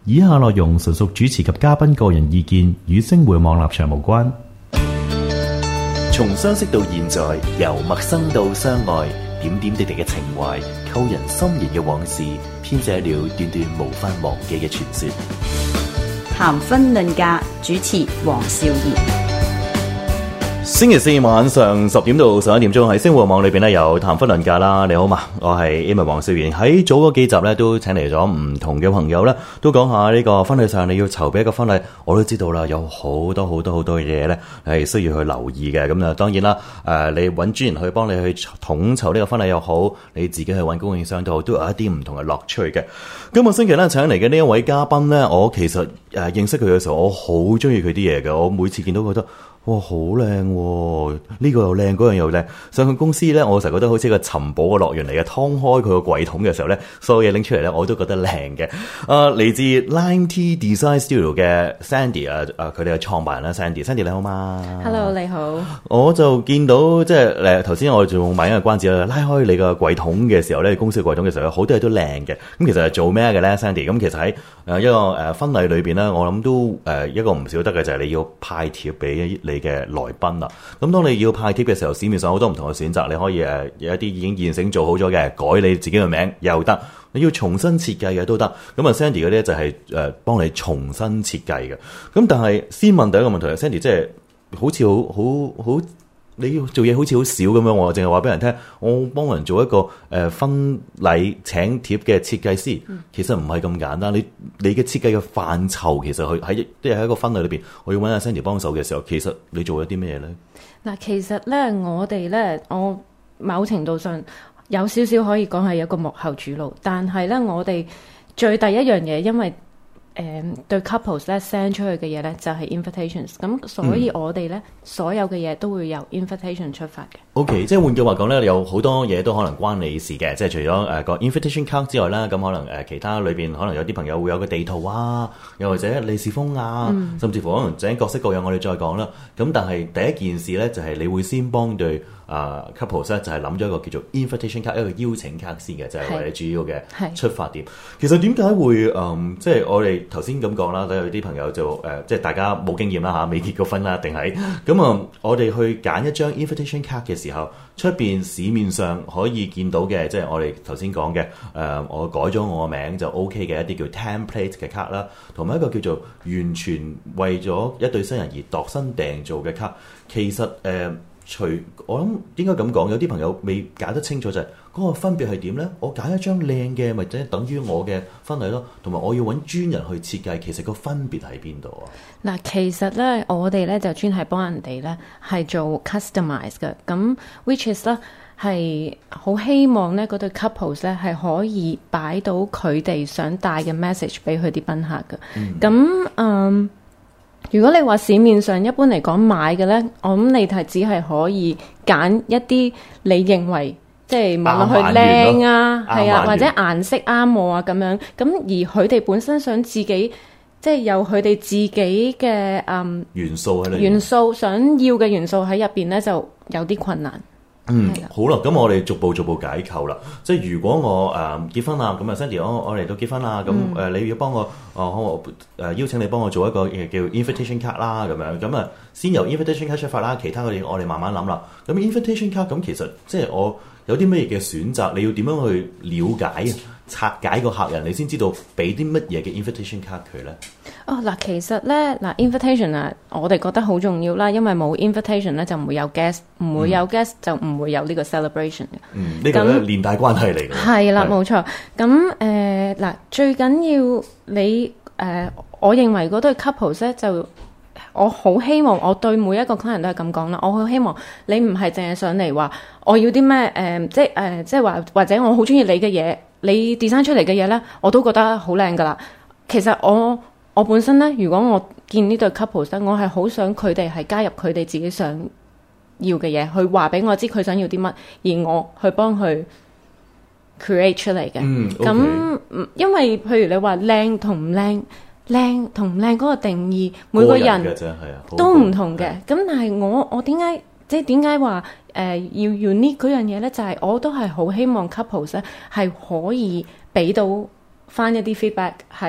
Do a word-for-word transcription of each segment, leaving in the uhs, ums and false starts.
以下內容純屬主持及嘉賓個人意見，與星匯網立場無關。 從相識到現在，由陌生到相愛，點點滴滴嘅情懷，扣人心弦嘅往事，編寫了段段無法忘記嘅傳說。 談婚論嫁，主持黃少賢。 星期四晚上十點到十一點鐘喺星匯網裏邊咧有談婚論嫁啦。你好嘛，我係 Emma 黃少賢。喺早嗰幾集咧都請嚟咗唔同嘅朋友咧，都講下呢個婚禮上你要籌備一個婚禮，我都知道啦，有好多好多好多嘅嘢咧係需要去留意嘅。咁啊，當然啦，誒、呃，你揾專人去幫你去統籌呢個婚禮又好，你自己去揾供應商都好，都有一啲唔同嘅樂趣嘅。今個星期咧請嚟嘅呢一位嘉賓咧，我其實誒、呃、認識佢嘅時候，我好中意佢啲嘢嘅，我每次見到覺得。哇，好靚喎！呢、這個又靚，嗰樣又靚。上佢公司咧，我成日覺得好似一個尋寶嘅樂園嚟嘅。劏開佢個櫃桶嘅時候咧，所有嘢拎出嚟咧，我都覺得靚嘅。啊，嚟自 Lime Tea Design Studio 嘅 Sandy 啊，啊，佢哋嘅創辦人啦 ，Sandy，Sandy 你好嘛 ？Hello， 你好。 我就見到即係誒頭先我仲買緊個關子啦，拉開你個櫃桶嘅時候咧，公司嘅櫃桶嘅時候，好多嘢都靚嘅。咁其實係做咩嘅咧 ，Sandy？咁其實喺誒一個誒婚禮裏邊咧，我諗都誒一個唔少得嘅就係你要派帖俾你嘅來賓啦，咁當你要派帖嘅時候，市面上好多唔同嘅選擇，你可以誒有一啲已經現成做好咗嘅，改你自己嘅名又得，你要重新設計嘅都得。咁啊 Sandy 嗰啲就係誒幫你重新設計嘅。咁但係先問第一個問題 ，Sandy 即係好似好好好。你要做嘢好似好少咁樣，我淨係話俾人聽，我幫人做一個誒、呃、婚禮請帖嘅設計師，嗯、其實唔係咁簡單。你你嘅設計嘅範疇，其實佢喺即係喺一個婚禮裏邊，我要揾阿 Sandy 幫手嘅時候，其實你做咗啲咩咧？ 嗱，其實咧，我哋咧，我某程度上有少少可以講係一個幕後主腦，但係咧，我哋最第一樣嘢，因為誒、um, 對 couples 咧 send 出去嘅嘢咧就係、是、invitations， 咁所以我哋咧、嗯、所有嘅嘢都會由 invitation 出發嘅。 OK， 即係換句話講咧，有好多嘢都可能關你事嘅，即係除咗誒、呃、個 invitation card 之外啦，咁可能誒、呃、其他裏邊可能有啲朋友會有個地圖啊，又或者利是封啊，嗯、甚至乎可能整各式各樣，我哋再講啦。咁但係第一件事咧就係、是、你會先幫對。啊、uh, couples 咧就係諗咗一個叫做 invitation card， 一個邀請卡先嘅，就係、是、為你主要嘅出發點。其實點解會嗯，即係我哋頭先咁講啦，都有啲朋友就誒、呃，即係大家冇經驗啦嚇，未結過婚啦，定係咁啊？我哋去揀一張 invitation card 嘅時候，出邊市面上可以見到嘅，即係我哋頭先講嘅誒，我改咗我個名就 OK 嘅一啲叫 template 嘅卡啦，同埋一個叫做完全為咗一對新人而度身訂做嘅卡。其實誒。呃除我諗應該咁講，有啲朋友未解得清楚就係、是、嗰個分別係點咧？我揀一張靚嘅，咪即係等於我嘅婚禮咯。同埋我要揾專人去設計，其實個分別喺邊度啊？ 嗱，其實咧，我哋咧就專係幫人哋咧係做 customize 嘅。咁 which is 咧係好希望咧嗰對 couples 咧係可以擺到佢哋想帶嘅 message 俾佢啲賓客嘅。咁嗯。如果你話市面上一般嚟講買嘅咧，我諗你係只係可以揀一啲你認為即係望落去靚啊，係啊，或者顏色啱我啊咁樣。咁而佢哋本身想自己即係有佢哋自己嘅嗯元素喺裏面， 元素想要嘅元素喺入邊咧，就有啲困難。 嗯，好啦，咁我哋逐步逐步解構啦。即係如果我誒、呃、結婚啦，咁啊 Sandy，我我嚟到結婚啦，咁誒、嗯呃、你要幫我，哦、呃，我誒、呃、邀請你幫我做一個叫 invitation card 啦，咁樣，咁啊先由 invitation card 出發啦，其他嘅嘢我哋慢慢諗啦。咁 invitation card 咁其實即係我有啲乜嘢嘅選擇，你要點樣去了解拆解個客人，你先知道俾啲乜嘢嘅 invitation card 佢咧？ 哦，嗱，其實咧，嗱 invitation 啊，我哋覺得好重要啦，因為冇 invitation 咧就唔會有 guest， 唔會有 guest、嗯、就唔會有呢個 celebration 嘅。嗯， 呢個咧連帶關係嚟嘅。 係啦，冇錯。咁誒嗱，最緊要你誒、呃，我認為嗰對 couples 咧就，我好希望我對每一個客人都係咁講啦。我好希望你唔係淨係上嚟話我要啲咩誒，即係誒、呃，即係話或者我好中意你嘅嘢，你 design 出嚟嘅嘢咧，我都覺得好靚噶啦。其實我我本身咧，如果我見呢對 couple 咧，我係好想佢哋係加入佢哋自己想要嘅嘢，去話俾我知佢想要啲乜，而我去幫佢 create 出嚟嘅。嗯，咁、okay. 因為譬如你話靚同唔靚，靚同唔靚嗰個定義，每個人都唔同嘅。咁但係我我點解即係點解話誒要 unique 嗰樣嘢咧？就係、是、我都係好希望 couple 咧係可以俾到翻一啲 feedback 係。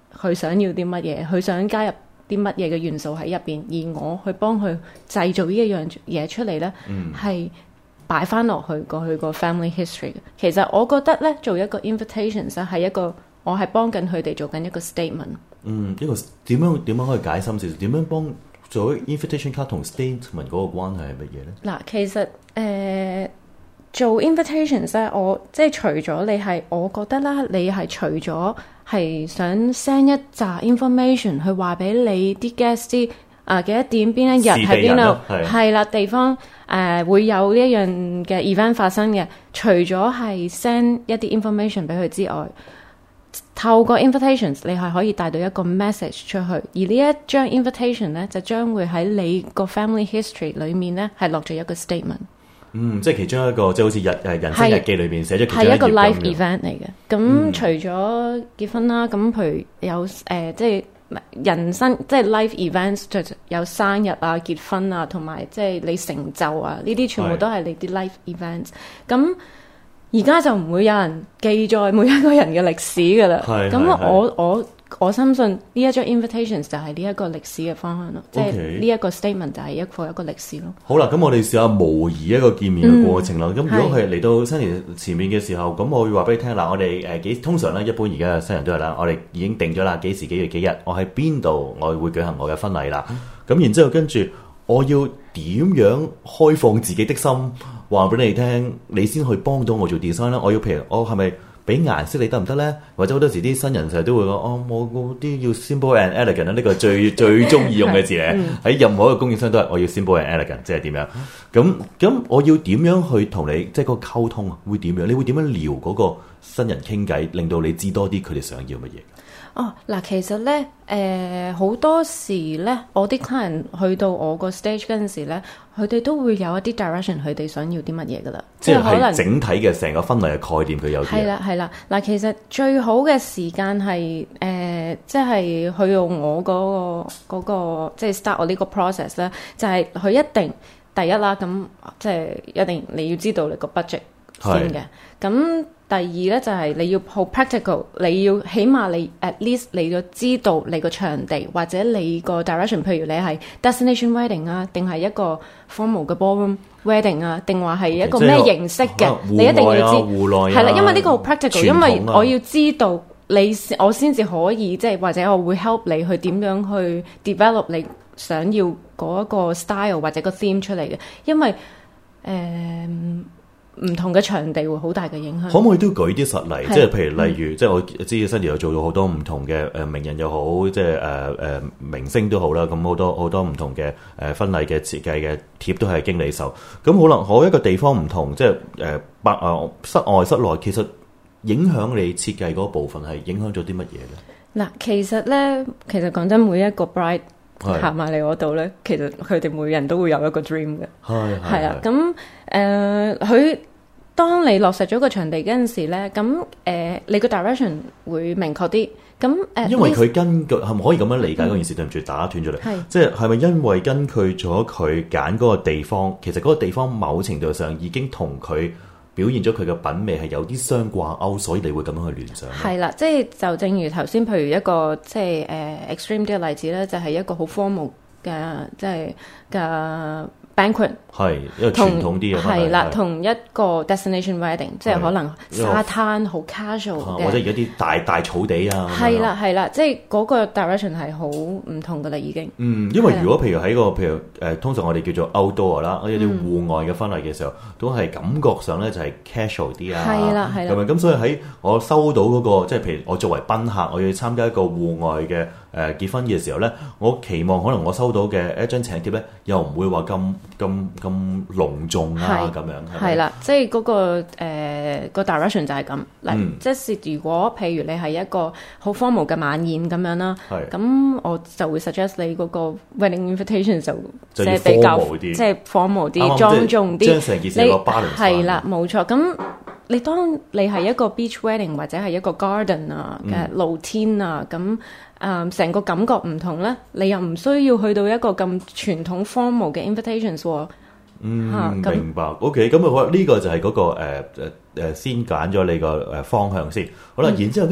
佢想要啲乜嘢，佢想加入啲乜嘢嘅元素喺入邊，而我去幫佢製造呢一樣嘢出嚟咧，係、嗯、擺翻落去過去個 family history 嘅。其實我覺得咧，做一個 invitation 咧係一個，我係幫緊佢哋做緊一個 statement。 嗯，呢個點樣點樣可以解心少少？點樣幫做 invitation card 同 statement 嗰個關係係乜嘢咧？ 嗱，其實誒、呃、做 invitations 咧，我即係除咗你係，我覺得啦，你係除咗係想 send 一紮 information 去話俾你啲 guest 知啊幾多點邊一日喺邊度係啦地方誒、呃、會有呢一樣嘅 event 發生嘅，除咗係 send 一啲 information 俾佢之外。透過 invitations 你係可以帶到一個 message 出去，而呢一張 invitation 咧就將會喺你個 family history 裏面咧係落咗一個 statement。 嗯，即係其中一個即係好似日誒人生日記裏邊寫咗其中一頁係一個 life 咁 event 嚟嘅。咁、嗯、除咗結婚啦，咁譬如有誒、呃、即係人生即係 life events 就有生日啊、結婚啊，同埋即係你成就啊，呢啲全部都係你啲 life events。咁而家就唔會有人記載每一個人嘅歷史噶啦，咁我我我深信呢一張 invitations 就係呢一個歷史嘅方向咯，即係呢一個 statement 就係一個一個歷史咯。 好啦，咁我哋試下模擬一個見面嘅過程啦。咁、嗯、如果係嚟到新年前面嘅時候，咁我會話俾你聽嗱，我哋誒幾通常咧，一般而家嘅新人都係啦，我哋已經定咗啦，幾時幾月幾日，我喺邊度，我會舉行我嘅婚禮啦。咁、嗯、然之後跟住我要點樣開放自己的心？話俾你聽，你先去幫到我做 design 啦。我要譬如，我係咪俾顏色你得唔得咧？或者好多時啲新人成日都會講，哦，我嗰啲要 simple and elegant 啦。呢個最最中意用嘅字咧，喺任何一個供應商都係我要 simple and elegant，即係點樣？咁咁，我要點樣去同你即係個溝通啊？會點樣？你會點樣撩嗰個新人傾偈，令到你知多啲佢哋想要乜嘢？ 哦，嗱，其實咧，誒、呃、好多時咧，我啲客人去到我個 stage 嗰陣時咧，佢哋都會有一啲 direction，佢哋想要啲乜嘢噶啦， 即係可能整體嘅成個婚禮嘅概念，佢有啲係啦係啦。嗱，其實最好嘅時間係誒、呃，即係去用我嗰、嗰個嗰、嗰個即係 start 我呢個 process 咧，就係、係、佢一定第一啦，咁即係一定你要知道你個 budget 先嘅，咁。第二咧就係、是、你要好 practical， 你要起碼你 at least 你要知道你個場地或者你個 direction， 譬如你係 destination wedding 啊，定係一個 formal 嘅 ballroom wedding 啊，定話係一個咩形式嘅、啊，你一定要知。戶內啊，係啦，因為呢個好 practical，、啊、因為我要知道你我先至可以即係或者我會 help 你去點樣去 develop 你想要嗰一個 style 或者個 theme 出嚟嘅，因為誒。呃唔同嘅場地會好大嘅影響。可唔可以都舉啲實例？即係譬如例如，嗯、即係我知新年有做到好多唔同嘅誒名人又好，即係誒誒明星都好啦。咁好多好多唔同嘅誒婚禮嘅設計嘅貼都係經理手。咁可能我一個地方唔同，即係誒百誒室外室內，其實影響你設計嗰部分係影響咗啲乜嘢咧？嗱，其實咧，其實講真，每一個 bride 行埋嚟我度咧，其實佢哋每人都會有一個 dream 嘅。係係啊，咁誒佢。當你落實咗個場地嗰陣時咧，咁誒、呃、你個 direction 會明確啲。咁誒、呃，因為佢根據係咪可以咁樣理解嗰件事？對唔住，打斷咗你。即係係咪因為根據咗佢揀嗰個地方，其實嗰個地方某程度上已經同佢表現咗佢嘅品味係有啲相掛鈎，所以你會咁樣去聯想。係啦，即係就正如頭先，譬如一個即係誒、呃、extreme 啲嘅例子咧，就係、是、一個好 formal 嘅即係嘅。banquet 係一個傳統啲嘅，係啦，同一個 destination wedding， 即係可能沙灘好 casual 嘅，或者而家啲大大草地啊，係啦係啦，即係嗰個 direction 係好唔同噶啦已經。嗯，因為如果譬如喺個譬如誒、呃，通常我哋叫做 outdoor 啦，有啲戶外嘅婚禮嘅時候，嗯、都係感覺上咧就係 casual 啲啊，係啦係啦，咁樣咁所以喺我收到嗰、那個即係譬如我作為賓客，我要參加一個戶外嘅。誒、呃、結婚嘅時候咧，我期望可能我收到嘅一張請帖咧，又唔會話咁咁咁隆重啊咁樣。係啦，即係嗰、那個誒、呃那個 direction 就係咁。嗱、嗯，即係如果譬如你係一個好 formal 嘅晚宴咁樣啦，咁我就會 suggest 你嗰個 wedding invitation 就即係比較即係 formal 啲、莊重啲。將成件事個 balance 係啦，冇錯。咁你當你係一個 beach wedding 或者係一個 garden 啊嘅露天啊咁。嗯誒成、um, 個感覺唔同咧，你又唔需要去到一個咁傳統 formal 嘅 invitations 喎。嗯，啊、明白。OK，咁啊，我呢個就係嗰、那個誒誒誒先揀咗你個誒方向先。好啦，嗯、然之後跟住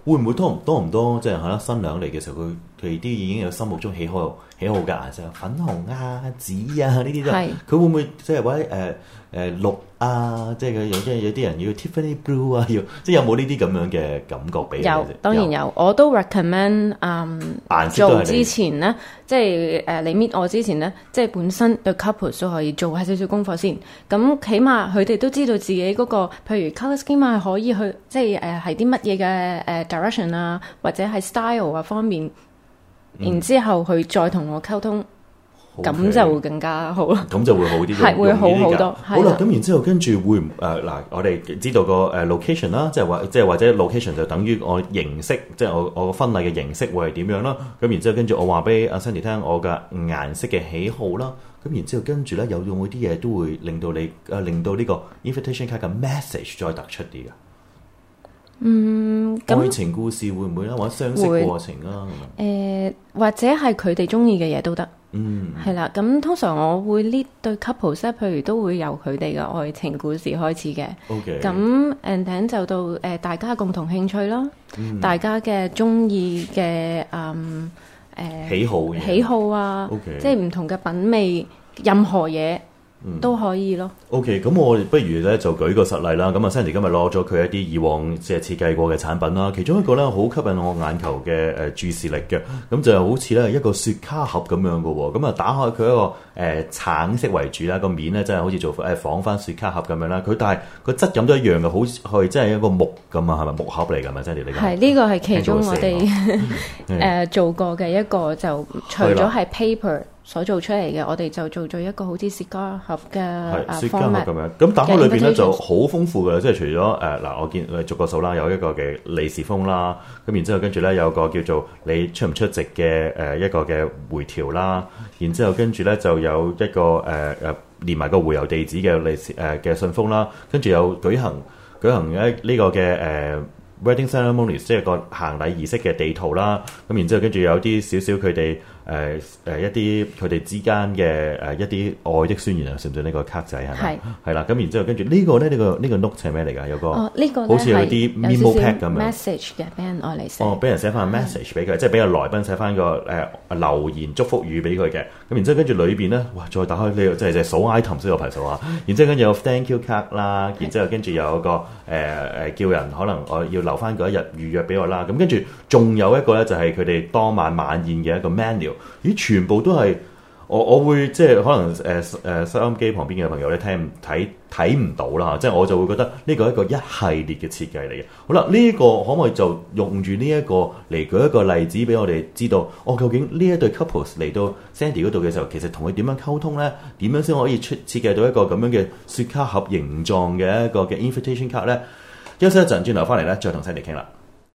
會唔會多唔多唔多？即係係啦，新娘嚟嘅時候，佢佢啲已經有心目中喜好喜好嘅顏色，粉紅啊、紫啊呢啲都係。佢會唔會即係或者誒誒綠啊？即係佢有即係有啲人要 Tiffany Blue 啊，要即係有冇呢啲咁樣嘅感覺俾你？ 有，當然有。有我都 recommend 嗯做之前咧，即係誒你 meet 我之前咧，即係本身對 couple 都可以做下少少功課先。咁起碼佢哋都知道自己嗰個，譬如 colour scheme 係可以去，即係誒係啲乜嘢嘅誒 direction 啊，或者係 style 啊方面，嗯、然之後佢再同我溝通。咁 Okay. 就會更加好啦，咁就會好啲， 係會好好多。 好啦，咁然之後跟住會誒嗱，我哋知道個誒 location 啦，即係話即係或者 location 就等於我形式，即係我我個婚禮嘅形式會係點樣啦。咁然之後跟住我話俾阿 Sandy 聽我嘅顏色嘅喜好啦。咁然之後跟住咧有用嗰啲嘢都會令到你誒令到呢個 invitation card 嘅 message 再突出啲嘅。 嗯， 愛情故事會唔會啦，或者相識過程啦， 誒、呃、或者係佢哋中意嘅嘢都得。嗯，係啦，咁通常我會呢對 couple set，譬如都會由佢哋嘅愛情故事開始嘅。 OK， 咁 and then 就到誒、呃、大家共同興趣啦，嗯、大家嘅中意嘅嗯誒、呃、 喜好喜好啊，okay. 即係唔同嘅品味，任何嘢。嗯、都可以咯。OK， 咁我不如咧就舉個實例啦。咁啊 Sandy 今日攞咗佢一啲以往即係設計過嘅產品啦。其中一個咧好吸引我眼球嘅誒注視力嘅，咁就好似咧一個雪茄盒咁樣嘅喎。咁啊打開佢一個誒、呃、橙色為主啦，個面咧真係好似做誒仿翻雪茄盒咁樣啦。佢但係個質感都一樣嘅，好似係真係一個木咁啊，係咪木盒嚟㗎嘛 Sandy 呢個？係呢個係其中我哋誒做過嘅一個，就除咗係 paper。所做出嚟嘅，我哋就做咗一個好似雪茄盒嘅啊雪茄盒咁樣。咁打開裏邊咧就好豐富嘅，即係除咗誒嗱，我見誒逐個數啦，有一個嘅利是封啦，咁然之後跟住咧有個叫做你出唔出席嘅誒一個嘅回條啦，然之後跟住咧就有一個誒誒連埋個回郵地址嘅利是誒嘅信封啦，跟住有舉行舉行咧呢個嘅誒。呃Wedding ceremonies 即係個行禮儀式嘅地圖啦，咁然之後跟住有啲少少佢哋誒誒一啲佢哋之間嘅誒一啲愛的宣言啊，算唔算呢個卡仔係咪？係係啦，咁然之後跟住呢個咧呢個呢個 note 係咩嚟㗎？有個哦呢個好似有啲 memo pad 咁樣 message 嘅，俾人愛嚟寫。 哦，俾人寫翻個 message 俾佢，即係俾個來賓寫翻個誒留言祝福語俾佢嘅。咁然之後跟住裏邊咧，哇！再打開呢個即係即係數 item 先有排數啊。然之後跟住有 thank you card 啦，然之後跟住有個誒誒叫人可能我要留翻嗰一日預約俾我啦，咁跟住仲有一個咧就係佢哋當晚晚宴嘅一個 menu， 咦全部都係我我會即係可能誒誒收音機旁邊嘅朋友咧聽唔睇睇唔到啦，即係我就會覺得呢個係一個一系列嘅設計嚟嘅。好啦，呢、這、一個可唔可以就用住呢一個嚟舉一個例子俾我哋知道，我、哦、究竟呢一對 couples 嚟到 Sandy 嗰度嘅時候，其實同佢點樣溝通咧？點樣先可以出設計到一個咁樣嘅雪茄盒形狀嘅一個嘅 invitation card 咧？休息一陣，轉頭翻嚟咧，再同 Sandy 傾啦。